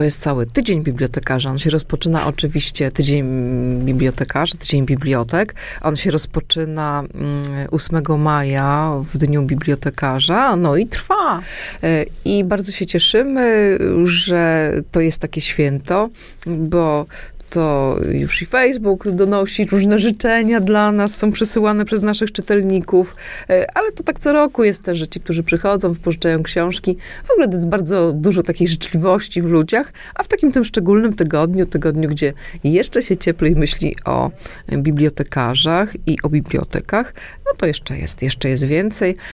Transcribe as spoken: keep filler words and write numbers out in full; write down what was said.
To jest cały tydzień bibliotekarza. On się rozpoczyna oczywiście, tydzień bibliotekarzy, tydzień bibliotek. On się rozpoczyna ósmego maja w Dniu Bibliotekarza, no i trwa. I bardzo się cieszymy, że to jest takie święto, bo to już i Facebook donosi różne życzenia dla nas, są przesyłane przez naszych czytelników, ale to tak co roku jest też, że ci, którzy przychodzą, wypożyczają książki. W ogóle to jest bardzo dużo takiej życzliwości w ludziach, a w takim tym szczególnym tygodniu, tygodniu, gdzie jeszcze się cieplej myśli o bibliotekarzach i o bibliotekach, no to jeszcze jest, jeszcze jest więcej.